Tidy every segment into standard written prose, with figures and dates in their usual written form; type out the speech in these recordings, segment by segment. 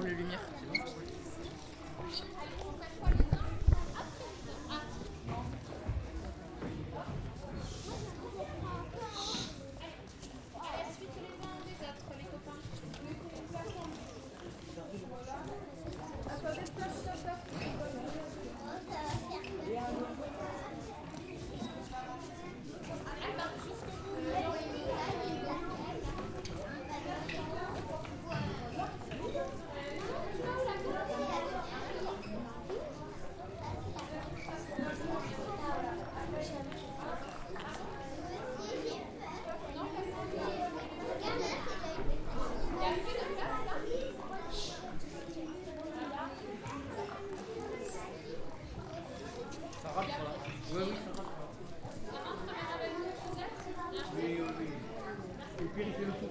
les lumières. C'est bon. Ça rentre là. Oui, oui, ça rentre là. Oui, oui, oui. Et puis il fait le tour.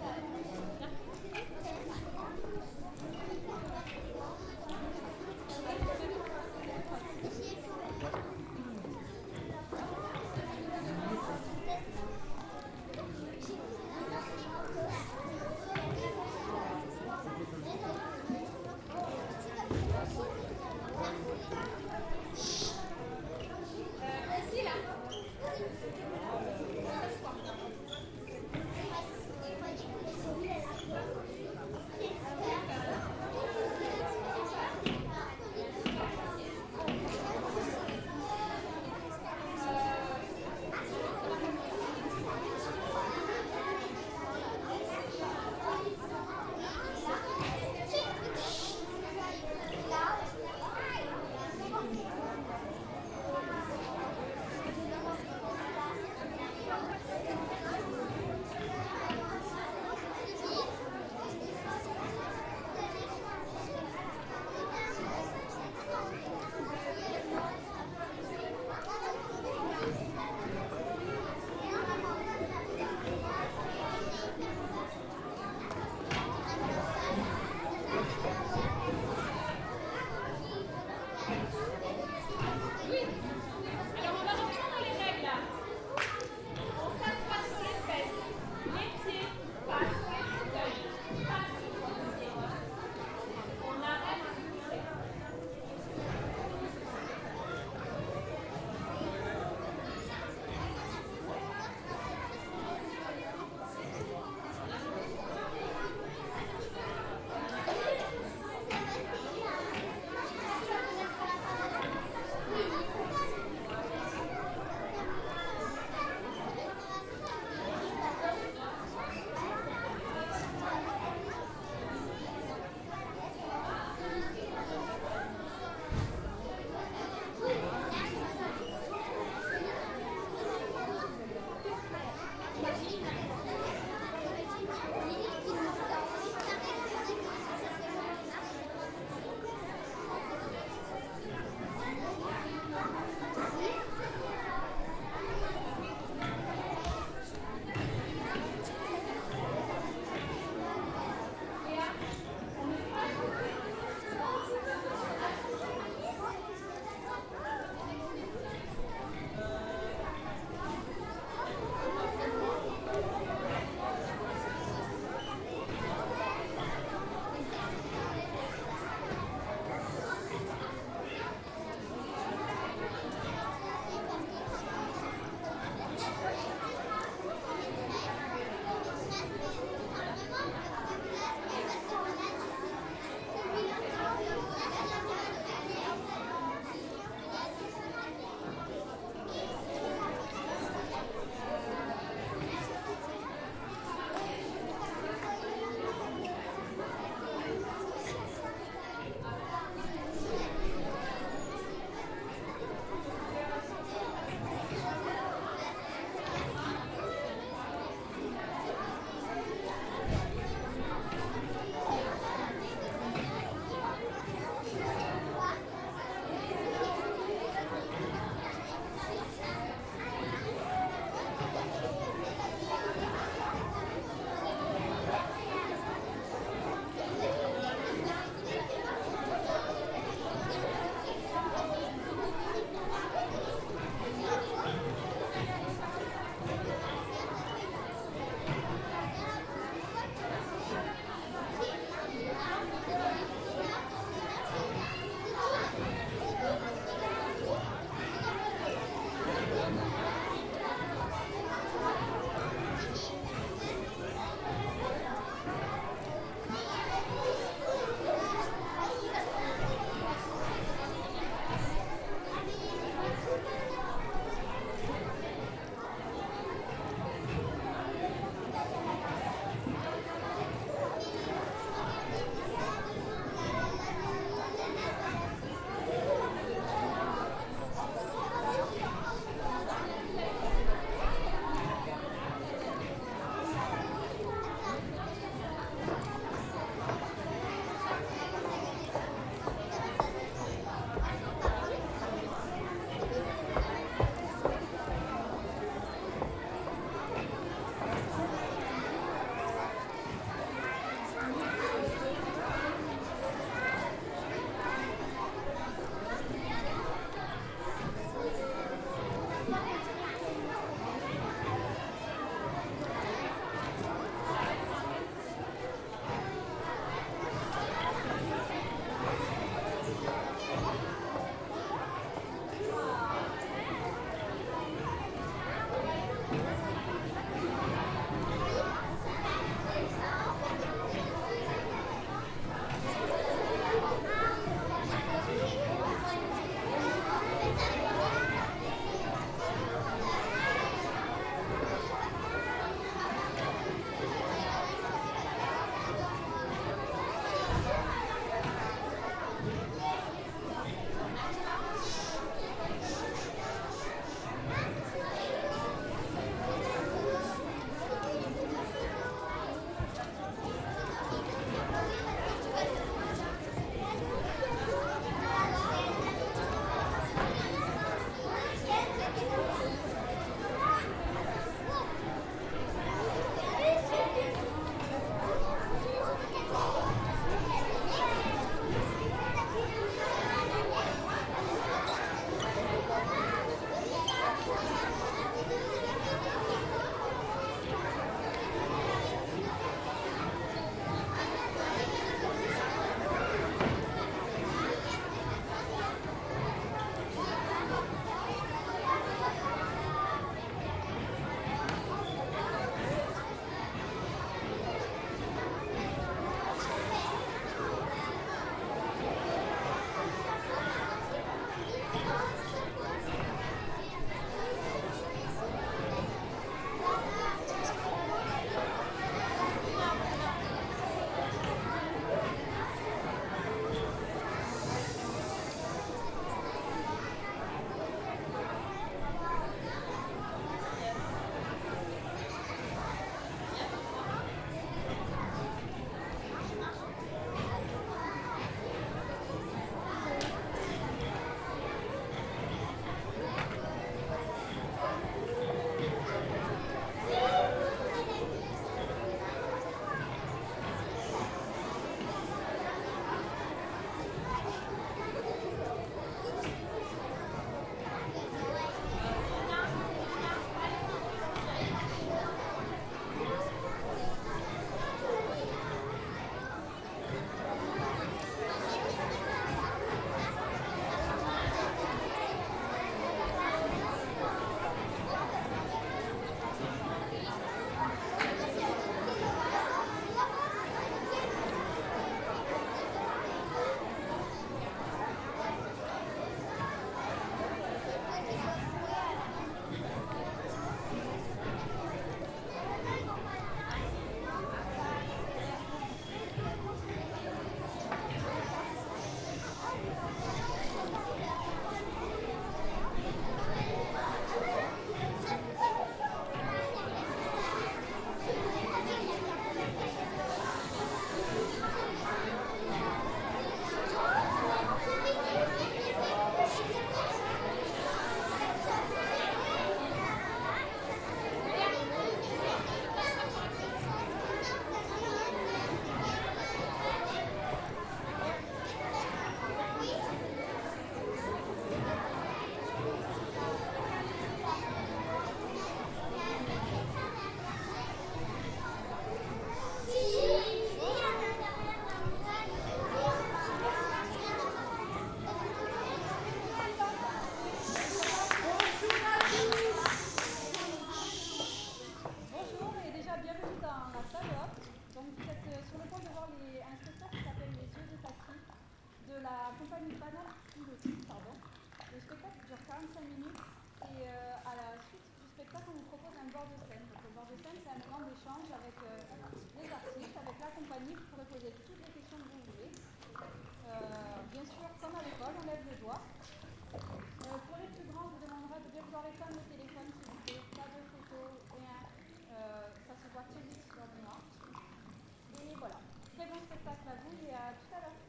bord de scène. Donc, le bord de scène, c'est un moment d'échange avec les artistes, avec la compagnie. Vous pourrez poser toutes les questions que vous voulez. Bien sûr, comme à l'école, on lève les doigts. Pour les plus grands, on vous demandera de bien vouloir éteindre le téléphone, s'il vous plaît. Pas de photos, rien. Ça se voit très vite dans le noir. Et voilà. Très bon spectacle à vous et à tout à l'heure.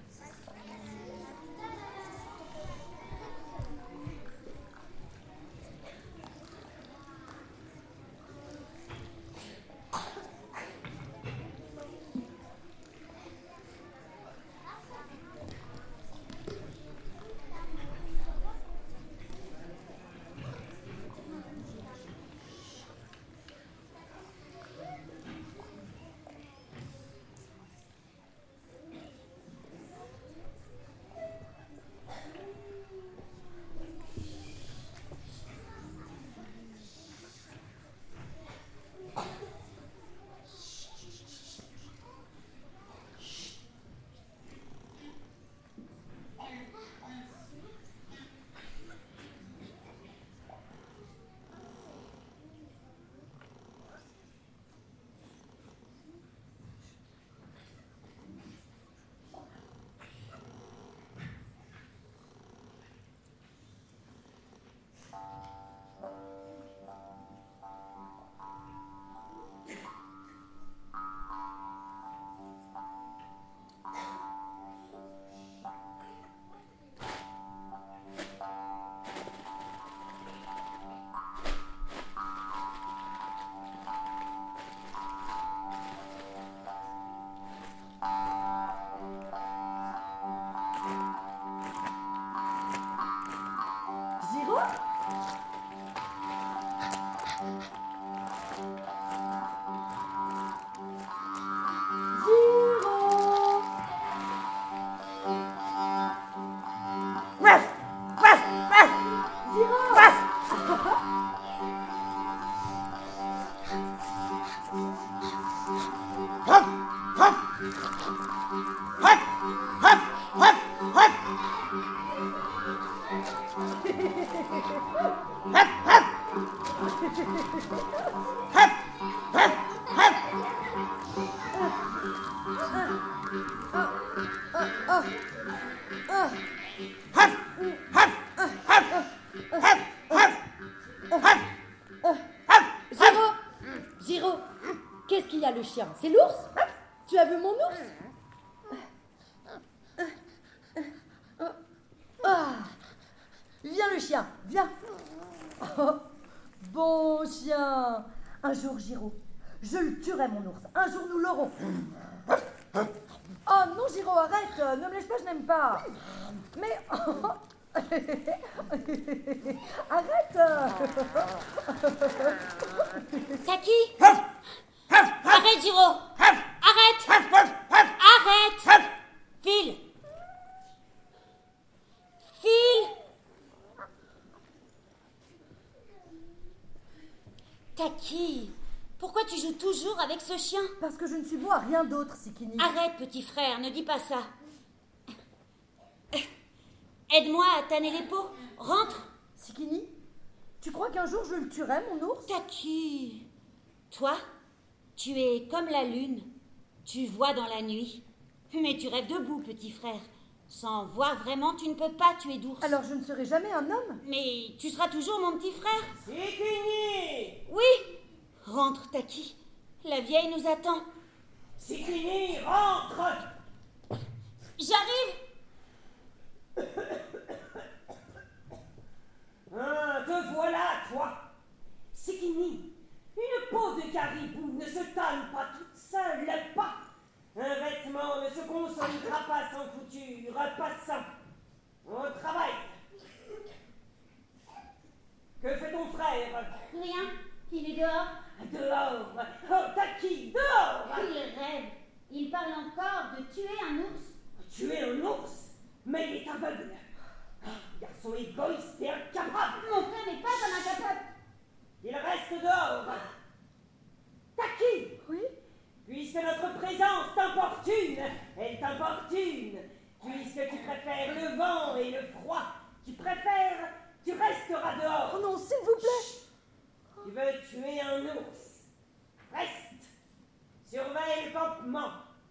Giro, qu'est-ce qu'il y a le chien? C'est l'ours? Tu as vu mon ours? Viens le chien, viens. Oh, bon chien. Un jour, Giro, je le tuerai mon ours. Un jour, nous l'aurons. Oh non, Giro, arrête. Ne me lèche pas, je n'aime pas. Mais... arrête. Taki, arrête, Giro. Arrête. Arrête. File. Taki, pourquoi tu joues toujours avec ce chien? Parce que je ne suis bon à rien d'autre, Sikini. Arrête, petit frère, ne dis pas ça. Aide-moi à tanner les peaux. Rentre. Sikini, tu crois qu'un jour je le tuerai, mon ours? Taki, toi, tu es comme la lune. Tu vois dans la nuit. Mais tu rêves debout, petit frère. Sans voir vraiment, tu ne peux pas tuer d'ours. Alors je ne serai jamais un homme? Mais tu seras toujours mon petit frère. Sikini! Oui. Rentre, Taki. La vieille nous attend. Sikini, rentre! J'arrive. Te voilà, toi! Sikini, une peau de caribou ne se tanne pas toute seule, pas! Un vêtement ne se consommera pas sans couture, passant. Au travail. Que fait ton frère? Rien. Il est dehors. Dehors! Oh, Taki, dehors! Il rêve. Il parle encore de tuer un ours. Tuer un ours? Mais il est aveugle. Garçon égoïste et incapable. Mon frère n'est pas un incapable. Il reste dehors. Taki! Oui? Puisque notre présence t'importune, elle t'importune. Puisque tu préfères le vent et le froid, tu resteras dehors. Oh non, s'il vous plaît. Tu veux tuer un ours. Reste. Surveille le campement.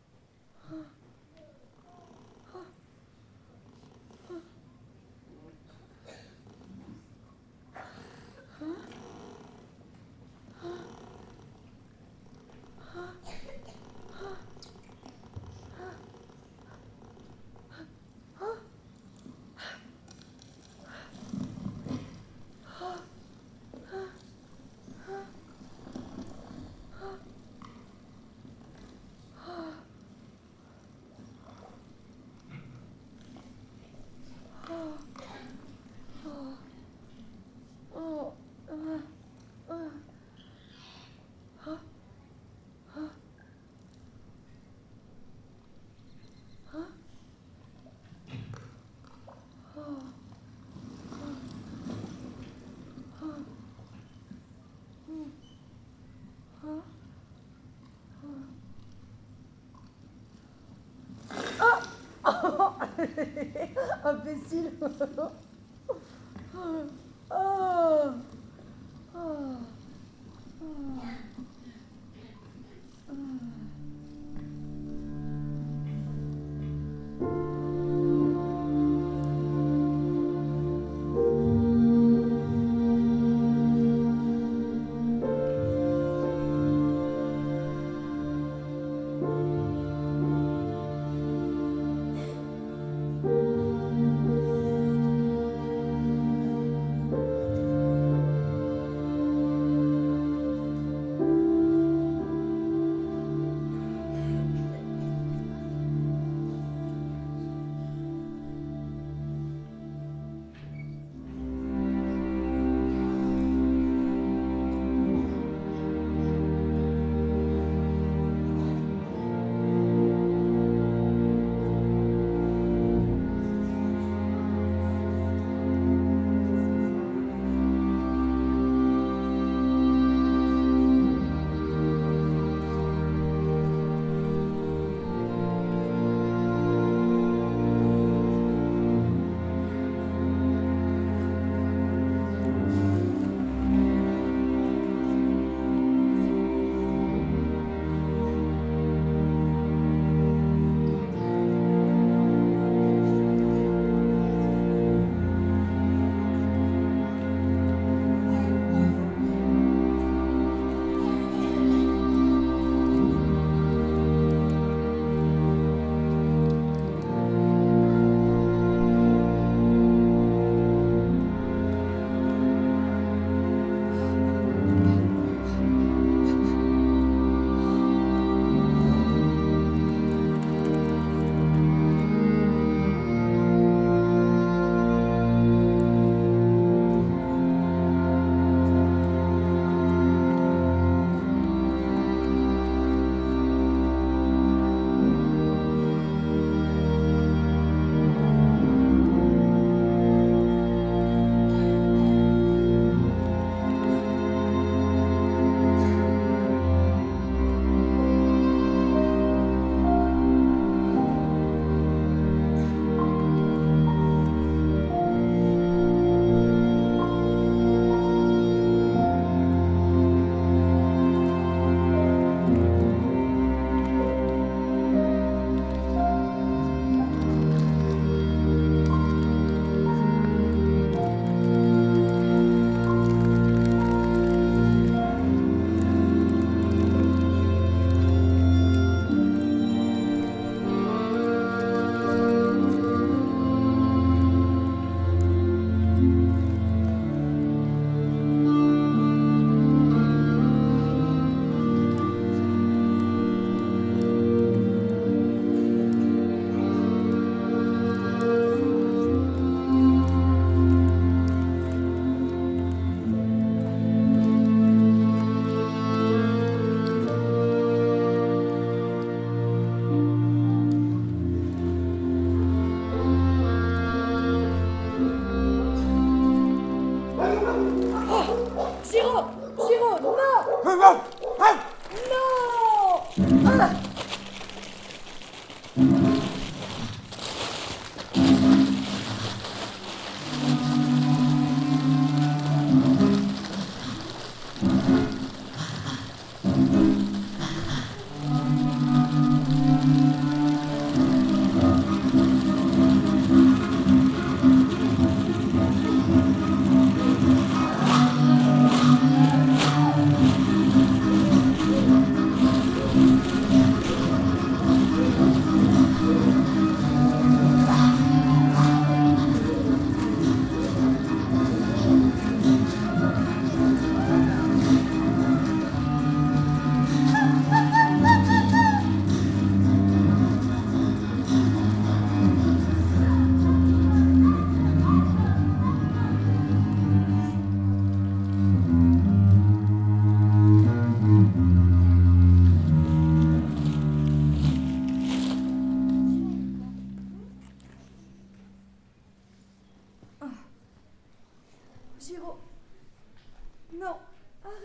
Imbécile.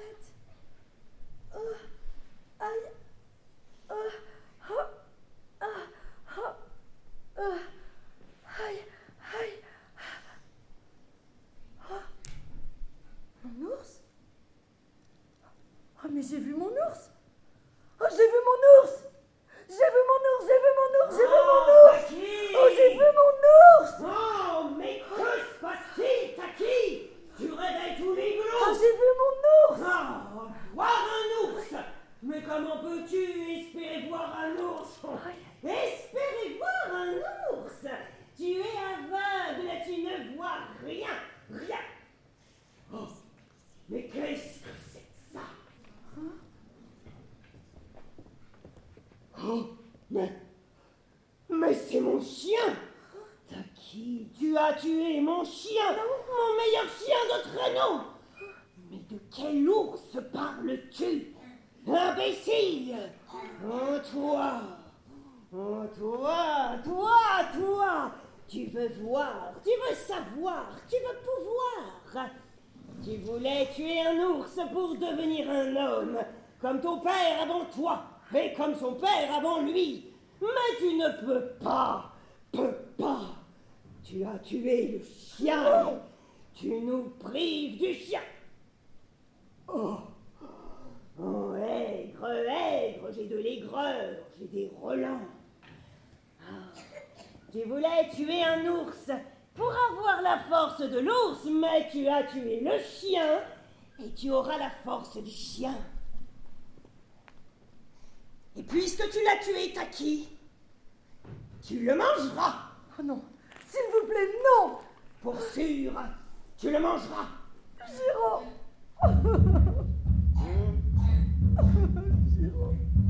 tête. Aïe. Aïe, aïe. Mon ours? Oh, mais j'ai vu mon ours. Oh, j'ai vu mon ours. J'ai vu mon ours, j'ai vu mon ours, j'ai vu mon ours. Taki! Oh, j'ai vu mon ours. Oh, mais que se passe-t-il, Taki? Tu réveilles tous les Oh, glouts. j'ai vu mon ours. Ah, voir un ours. Mais comment peux-tu espérer voir un ours? Espérer voir un ours? Tu es aveugle, tu ne vois rien, rien. Oh, mais qu'est-ce que c'est que ça? Oh, mais c'est mon chien! Taki, tu as tué mon chien, mon meilleur chien de traîneau! Mais de quel ours parles-tu? Imbécile! Oh toi! Tu veux voir, tu veux savoir, tu veux pouvoir! Tu voulais tuer un ours pour devenir un homme, comme ton père avant toi, et comme son père avant lui. Mais tu ne peux pas. Tu as tué le chien. Tu nous prives du chien. Oh, aigre, j'ai de l'aigreur, j'ai des relents. Tu voulais tuer un ours pour avoir la force de l'ours, mais tu as tué le chien et tu auras la force du chien. Et puisque tu l'as tué, Taki, tu le mangeras. Oh non, s'il vous plaît, non. Pour sûr, tu le mangeras. Giro. Giro.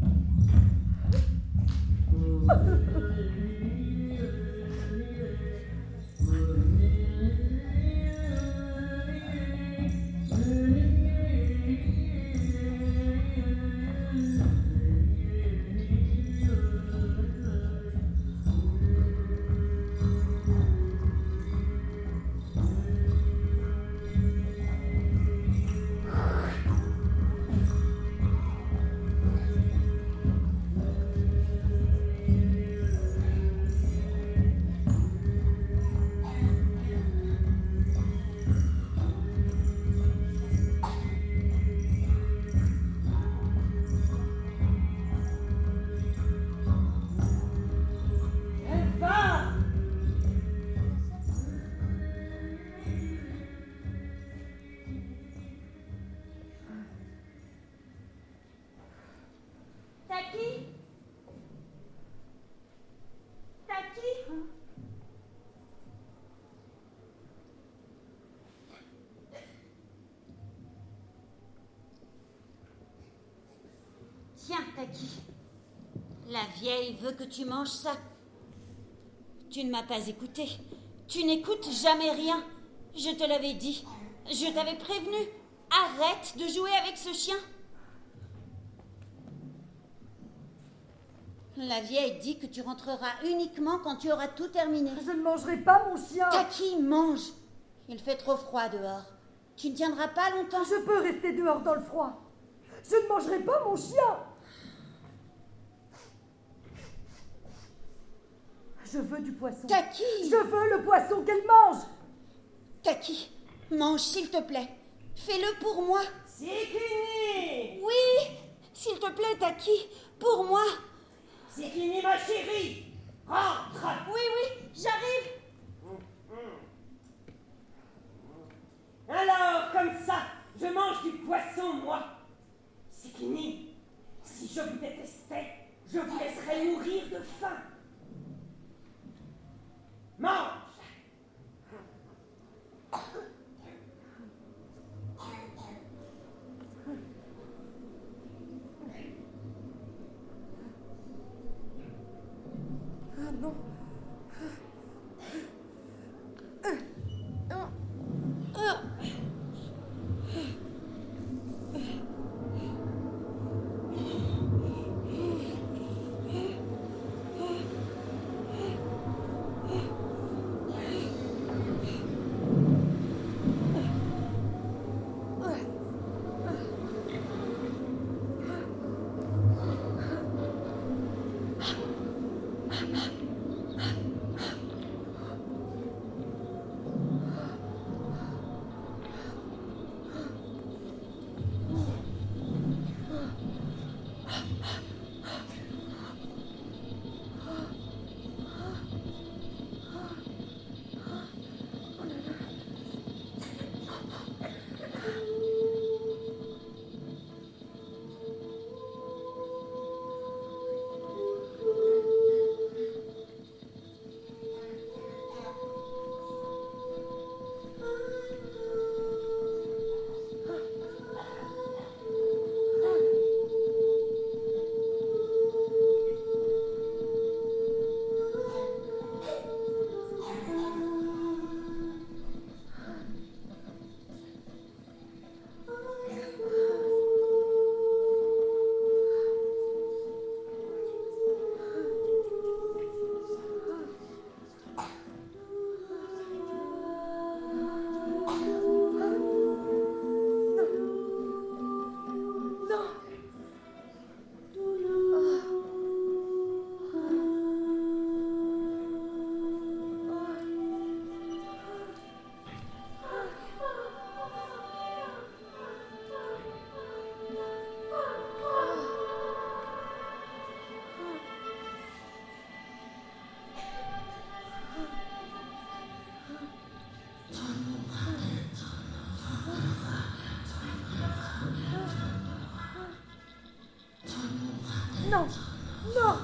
Tiens, Taki, la vieille veut que tu manges ça. Tu ne m'as pas écouté. Tu n'écoutes jamais rien. Je te l'avais dit. Je t'avais prévenu. Arrête de jouer avec ce chien. La vieille dit que tu rentreras uniquement quand tu auras tout terminé. Je ne mangerai pas mon chien. Taki, mange. Il fait trop froid dehors. Tu ne tiendras pas longtemps. Je peux rester dehors dans le froid. Je ne mangerai pas mon chien. Je veux du poisson. Taki! Je veux le poisson qu'elle mange. Taki, mange s'il te plaît. Fais-le pour moi. Sikini! Oui, s'il te plaît, Taki, pour moi. Sikini, ma chérie! Rentre! Oui, j'arrive. Alors, comme ça, je mange du poisson, moi. Sikini, si je vous détestais, je vous laisserais mourir de faim. Mange! Ah non. Non. Non.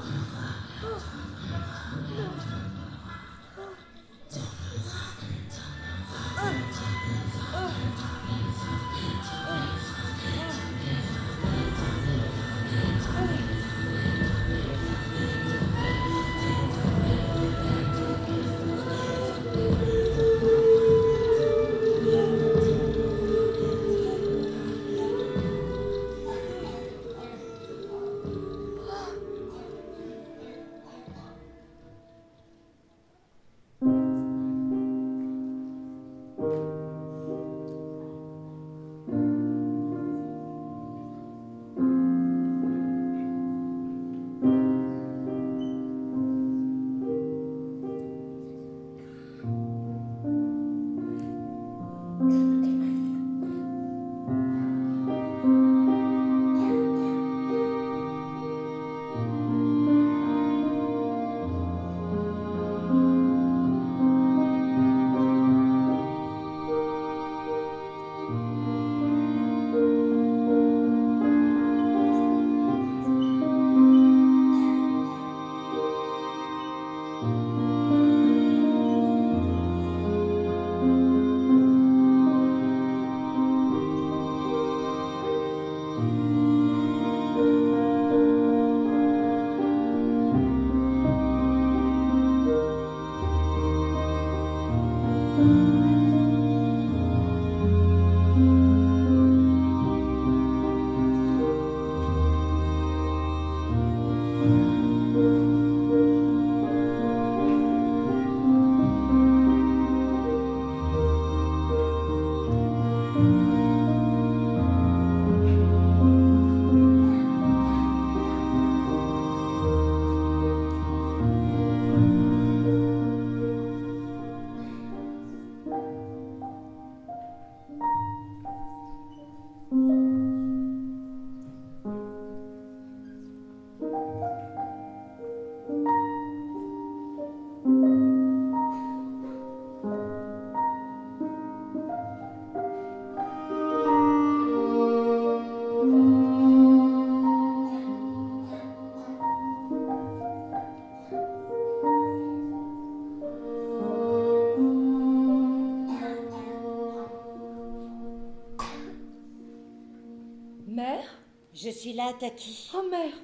Je suis là, Taki. Oh, mère,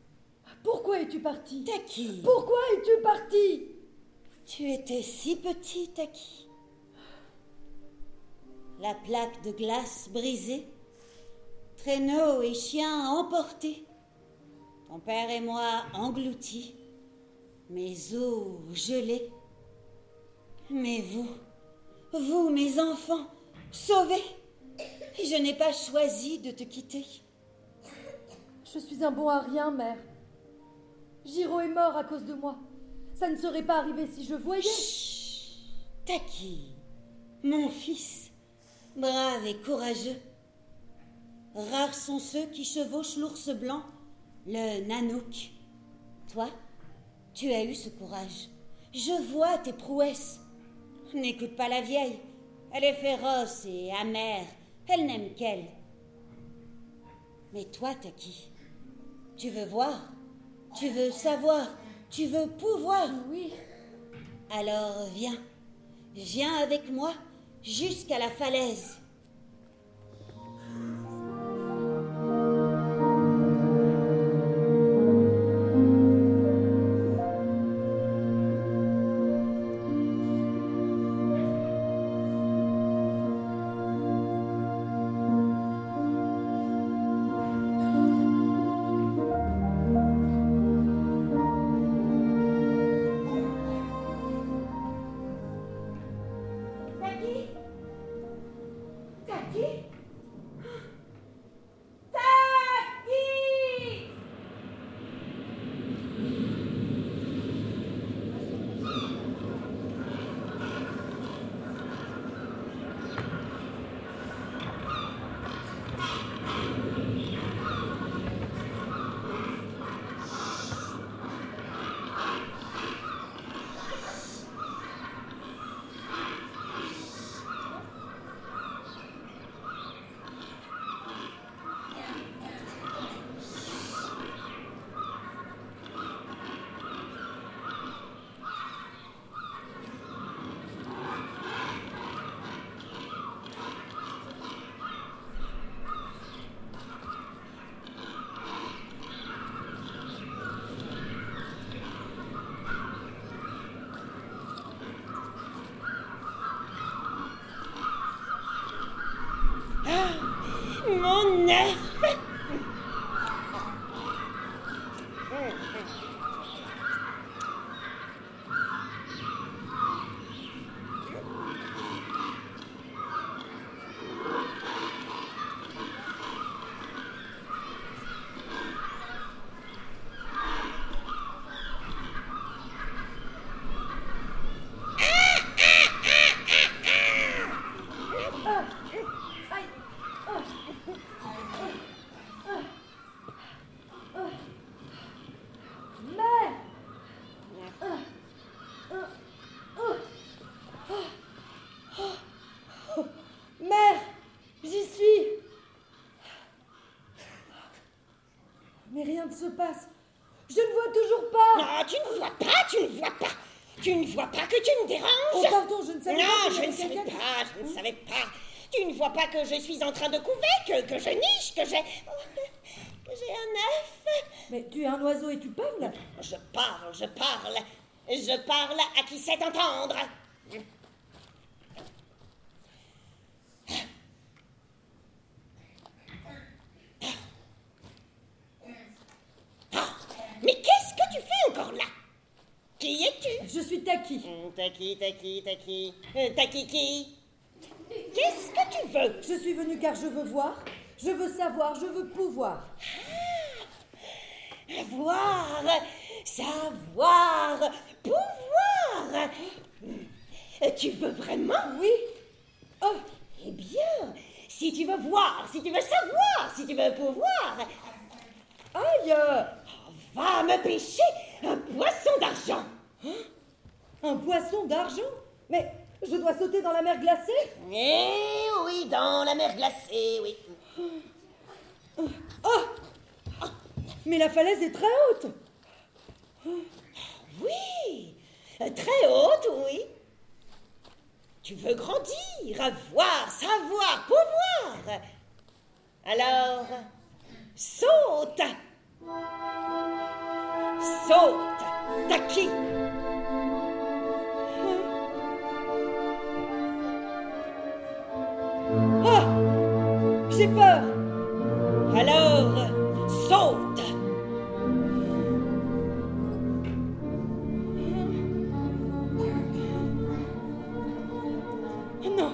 pourquoi es-tu partie? Taki. Pourquoi es-tu partie? Tu étais si petit, Taki. La plaque de glace brisée, traîneau et chien emportés, ton père et moi engloutis, mes os gelés. Mais vous, mes enfants, sauvés, je n'ai pas choisi de te quitter. Je suis un bon à rien, mère. Giro est mort à cause de moi. Ça ne serait pas arrivé si je voyais. Chut, Taki, mon fils, brave et courageux. Rares sont ceux qui chevauchent l'ours blanc, le Nanook. Toi, tu as eu ce courage. Je vois tes prouesses. N'écoute pas la vieille. Elle est féroce et amère. Elle n'aime qu'elle. Mais toi, Taki, tu veux voir, tu veux savoir, tu veux pouvoir. Oui. Alors viens avec moi jusqu'à la falaise. Mais rien ne se passe. Je ne vois toujours pas. Non, tu ne vois pas, tu ne vois pas. Tu ne vois pas que tu me déranges. Oh, pardon, je ne savais pas. Non, qu'il y je avait ne savais quelqu'un qui- pas, je ne savais pas. Tu ne vois pas que je suis en train de couver, que je niche, que j'ai un œuf. Mais tu es un oiseau et tu parles? Je parle. Je parle à qui sait entendre. Mais qu'est-ce que tu fais encore là? Qui es-tu? Je suis Taki. Taki. Taki qui? Qu'est-ce que tu veux? Je suis venue car je veux voir, je veux savoir, je veux pouvoir. Voir, savoir, pouvoir. Tu veux vraiment? Oui. Oh, Eh bien, si tu veux voir, si tu veux savoir, si tu veux pouvoir, aïe! va me pêcher un poisson d'argent. Un poisson d'argent? Mais je dois sauter dans la mer glacée? Eh oui, dans la mer glacée, oui. Oh! Mais la falaise est très haute. Oui, très haute, oui. Tu veux grandir, voir, savoir, pouvoir. Alors, saute. Saute, Taki. Ah! J'ai peur. Alors, saute. Non.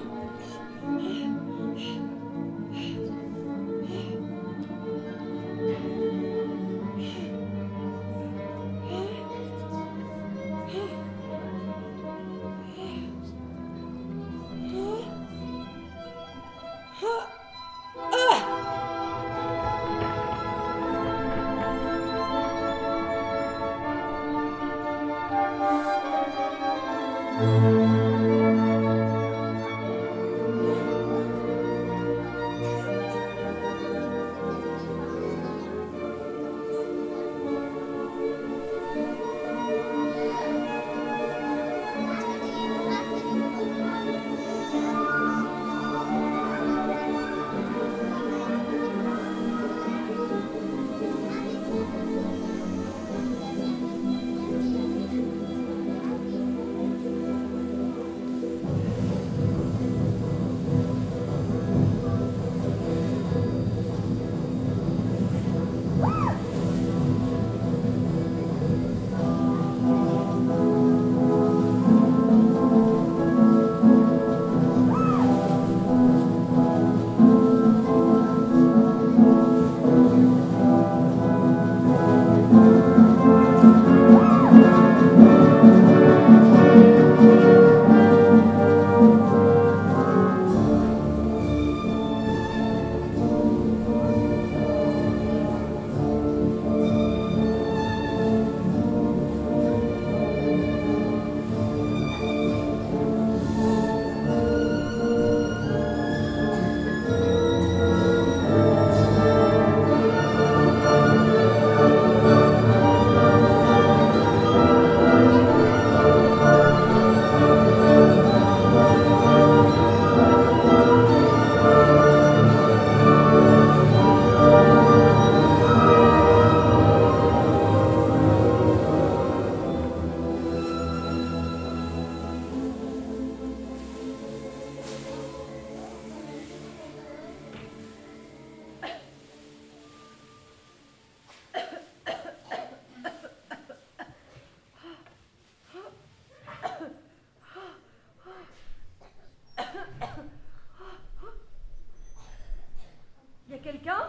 Y a quelqu'un?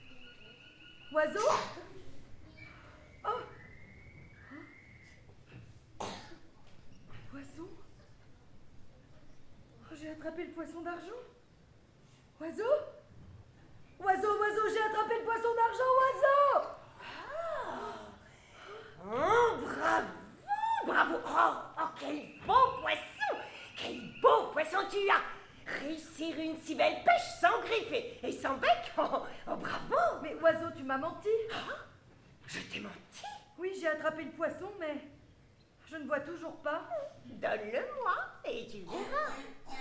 Oiseau? Oh! Poisson? Oh, j'ai attrapé le poisson d'argent. Oiseau? Oiseau, j'ai attrapé le poisson d'argent, oiseau! Oh, bravo. Oh, quel beau poisson. Quel beau poisson tu as. Réussir une si belle pêche sans griffe et sans bec. Oh, bravo. Mais oiseau, tu m'as menti. Je t'ai menti. Oui, j'ai attrapé le poisson, mais je ne vois toujours pas. Donne-le-moi et tu verras.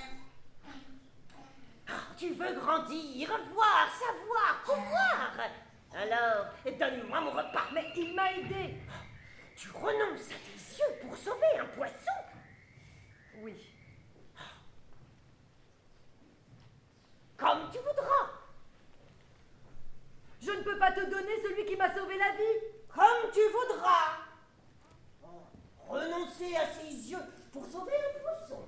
Ah, tu veux grandir, voir, savoir, pouvoir. Alors, donne-moi mon repas. Mais il m'a aidé. Tu renonces à tes yeux pour sauver un poisson? Oui. Comme tu voudras. Je ne peux pas te donner celui qui m'a sauvé la vie. Comme tu voudras. Renoncer à ses yeux pour sauver un poisson.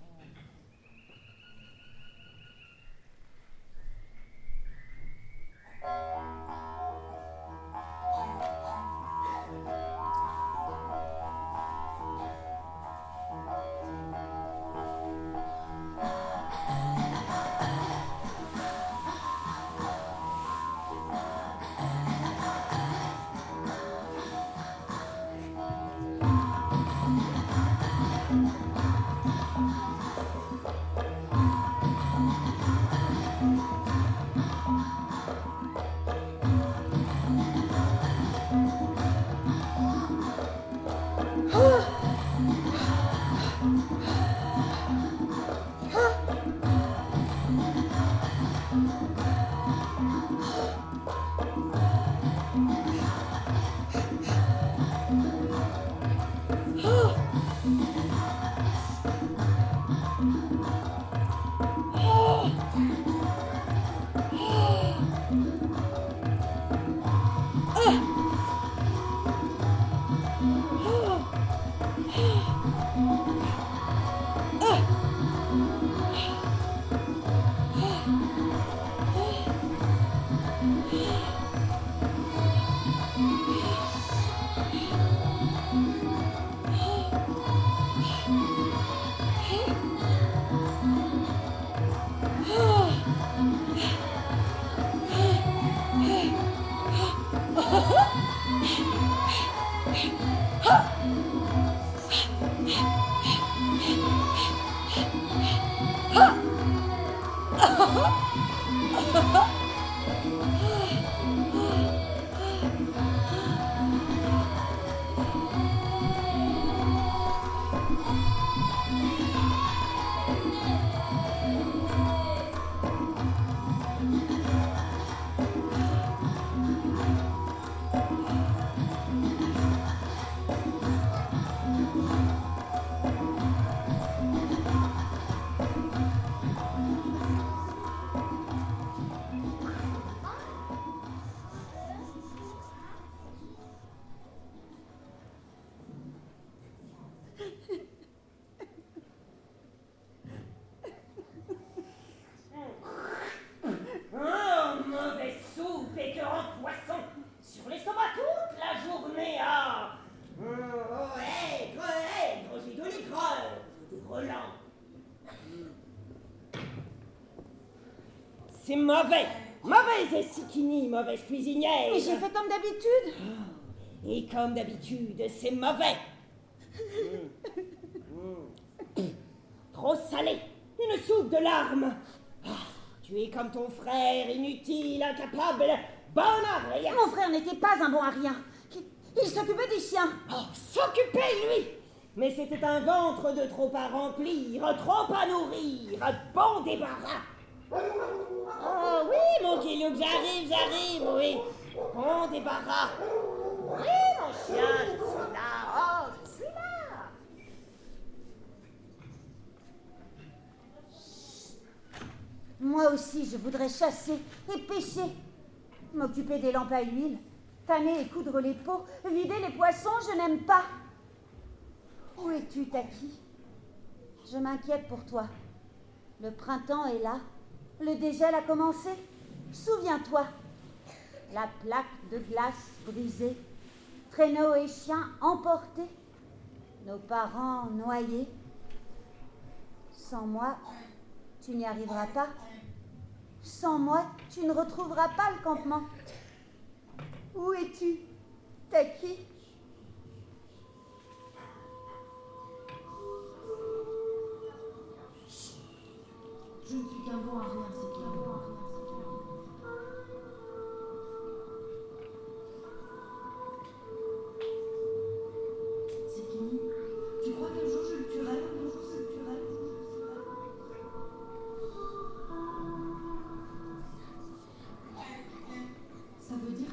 C'est mauvais. Mauvaise Essikini, mauvaise cuisinière. Mais j'ai fait comme d'habitude. Et comme d'habitude, c'est mauvais. Trop salé. Une soupe de larmes. Ah, tu es comme ton frère, inutile, incapable, bon à rien. Mon frère n'était pas un bon à rien. Il s'occupait des chiens. Oh, s'occuper, lui. Mais c'était un ventre de trop à remplir, trop à nourrir, bon débarras. Oh oui, mon Guillaume, j'arrive, oui. Bon débarras. Oui, mon chien, je suis là. Oh, je suis là. Moi aussi, je voudrais chasser et pêcher. M'occuper des lampes à huile, tanner et coudre les peaux, vider les poissons, je n'aime pas. Où es-tu, Taki? Je m'inquiète pour toi. Le printemps est là. Le dégel a commencé. Souviens-toi. La plaque de glace brisée. Traîneaux et chiens emportés. Nos parents noyés. Sans moi, tu n'y arriveras pas. Sans moi, tu ne retrouveras pas le campement. Où es-tu, Taki? Je ne suis qu'un bon à rien, c'est qu'un bon à rien,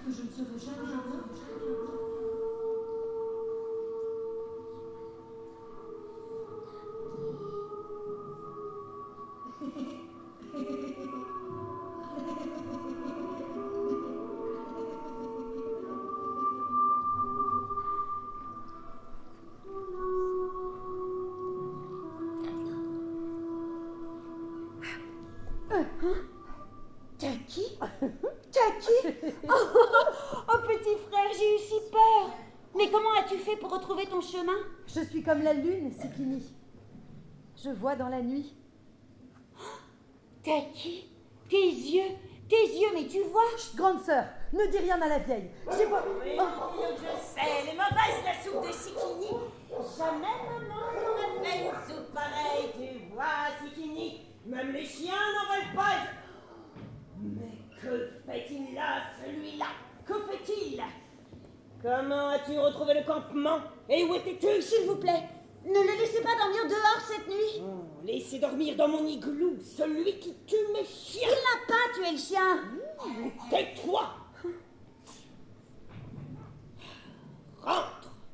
que je ne serai jamais heureux. Taki? Taki? Oh, petit frère, j'ai eu si peur. Mais comment as-tu fait pour retrouver ton chemin? Je suis comme la lune, Sikini. Je vois dans la nuit. Taki, tes yeux, mais tu vois? Chut, grande sœur, ne dis rien à la vieille. J'ai pas... Oui, je sais, les mauvaises la soupe de Sikini. Jamais maman n'aurait fait une soupe pareille, tu vois, Sikini. Même les chiens n'en veulent pas. Mais que fait-il là, celui-là? Que fait-il? Comment as-tu retrouvé le campement? Et où étais-tu? S'il vous plaît, ne le laissez pas dormir dehors cette nuit. Laissez dormir dans mon igloo celui qui tue mes chiens. Il n'a pas tué le chien. Tais-toi! Rentre!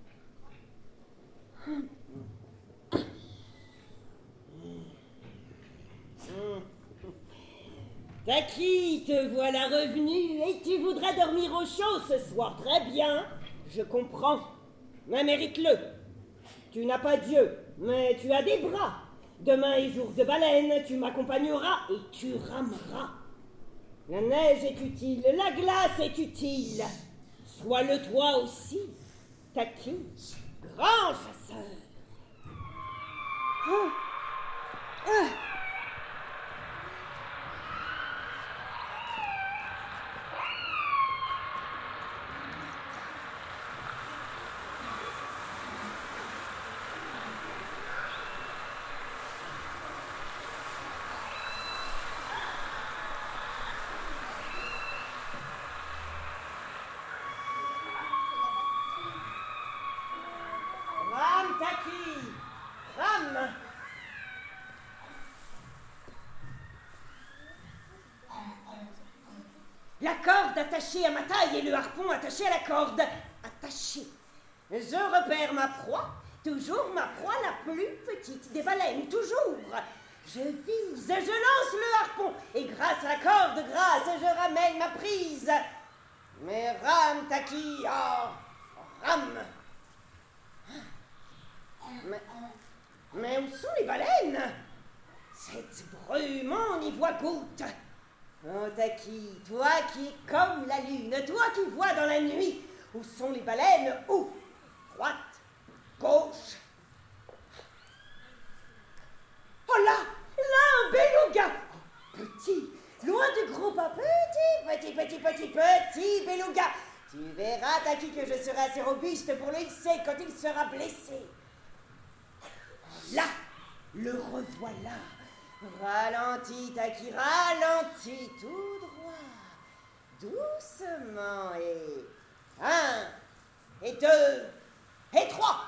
Taki, te voilà revenu et tu voudrais dormir au chaud ce soir. Très bien, je comprends. Mais mérite-le. Tu n'as pas Dieu, mais tu as des bras. Demain est jour de baleine, tu m'accompagneras et tu rameras. La neige est utile, la glace est utile. Sois-le toi aussi, Taki, grand chasseur. Rame, Taki, rame. La corde attachée à ma taille et le harpon attaché à la corde. Attaché. Je repère ma proie. Toujours ma proie la plus petite des baleines. Toujours. Je vise, je lance le harpon. Et grâce à la corde grasse, je ramène ma prise. Mais rame, Taki. Oh, rame. Mais où sont les baleines? Cette brume, on y voit goutte. Oh, Taki, toi qui es comme la lune, toi qui vois dans la nuit, où sont les baleines? Où? Droite, gauche. Oh là, là, un beluga. Petit, loin du groupe, un petit beluga. Tu verras, Taki, que je serai assez robuste pour le hisser quand il sera blessé. Là, le revoilà. Ralentis, Taki, ralentis, tout droit, doucement, et 1, et 2, et 3.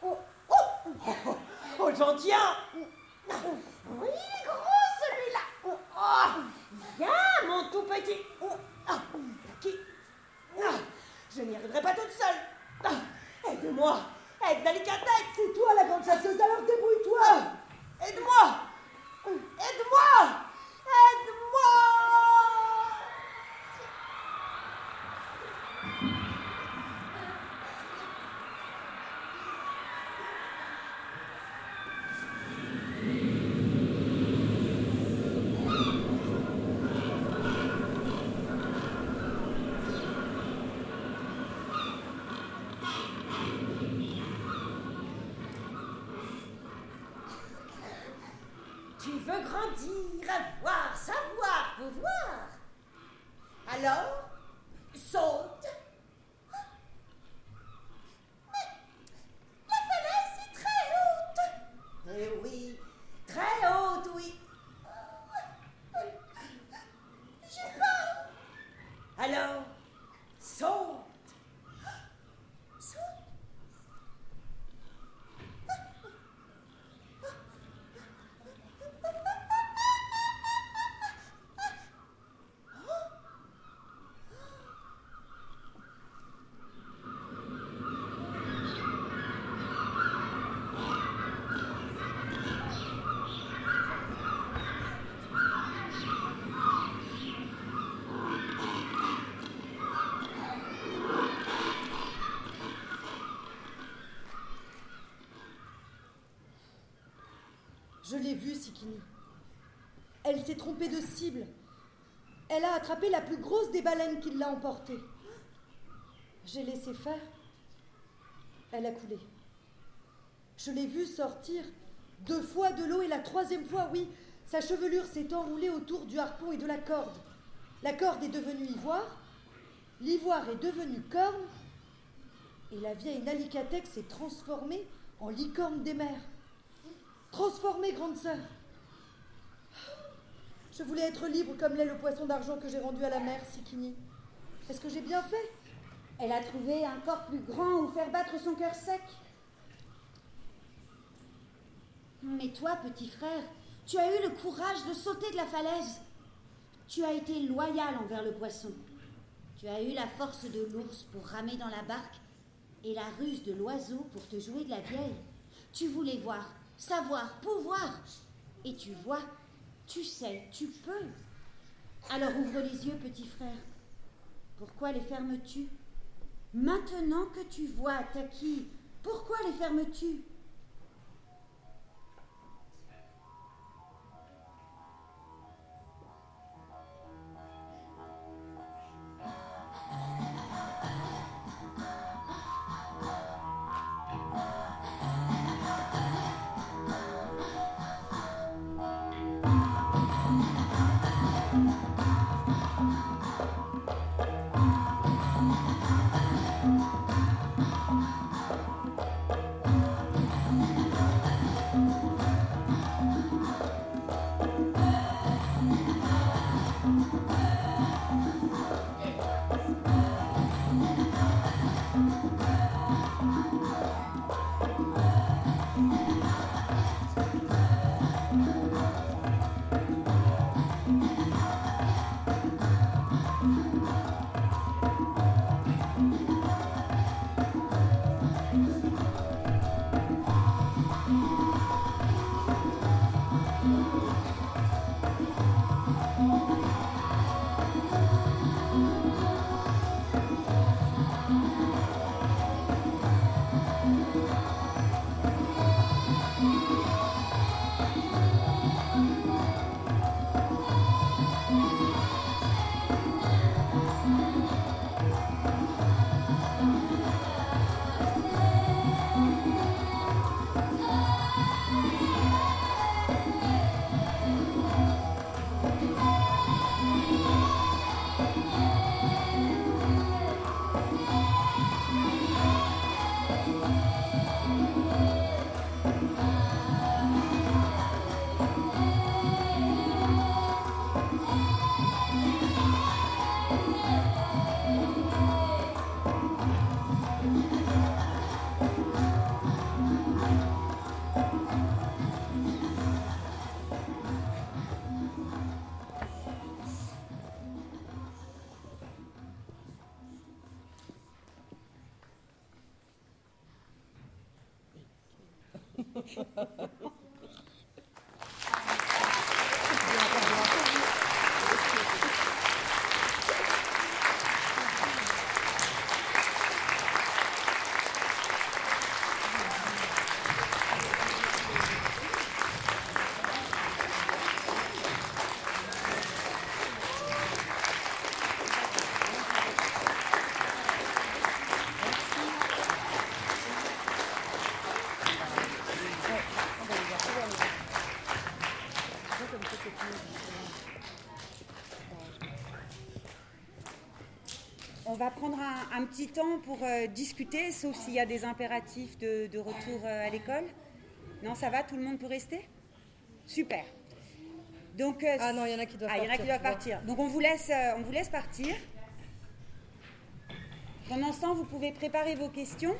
Oh, j'en tiens. Oui, il est gros, celui-là. Oh, viens, mon tout petit. Taki, je n'y arriverai pas toute seule. Aide-moi, aide Dalicatette. C'est toi la grande chasseuse, alors débrouille-toi. Aide-moi. Aide-moi. Aide-moi. Tu veux grandir, avoir, savoir, pouvoir. Alors, saute. Mais la falaise est très haute. Eh oui, très haute, oui. J'ai peur. Alors, saute. Saute. Je l'ai vue, Sikini. Elle s'est trompée de cible. Elle a attrapé la plus grosse des baleines qui l'a emportée. J'ai laissé faire. Elle a coulé. Je l'ai vue sortir 2 fois de l'eau et la 3e fois, oui, sa chevelure s'est enroulée autour du harpon et de la corde. La corde est devenue ivoire, l'ivoire est devenu corne, et la vieille Nalicatec s'est transformée en licorne des mers. Transformée, grande sœur. Je voulais être libre comme l'est le poisson d'argent que j'ai rendu à la mer, Sikini. Est-ce que j'ai bien fait? Elle a trouvé un corps plus grand où faire battre son cœur sec. Mais toi, petit frère, tu as eu le courage de sauter de la falaise. Tu as été loyal envers le poisson. Tu as eu la force de l'ours pour ramer dans la barque et la ruse de l'oiseau pour te jouer de la vieille. Tu voulais voir, savoir, pouvoir. Et tu vois, tu sais, tu peux. Alors ouvre les yeux, petit frère. Pourquoi les fermes-tu? Maintenant que tu vois, Taki, pourquoi les fermes-tu? On va prendre un petit temps pour discuter, sauf s'il y a des impératifs de retour à l'école. Non, ça va, tout le monde peut rester? Super. Donc, ah non, il y en a qui doivent partir. Il y en a qui doivent partir. Donc on vous laisse partir. Pendant ce temps, vous pouvez préparer vos questions.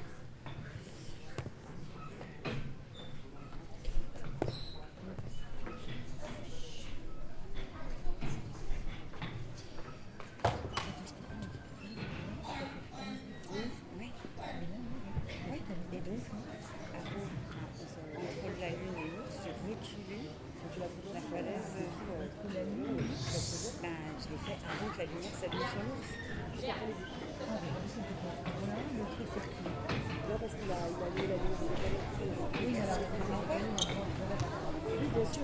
sûr.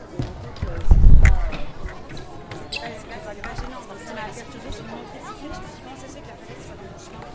C'est pas gênant. Ce qui m'a perturbée, c'est mon autre je me suis dit, comment ça se fait que la falaise soit dans mon chemin.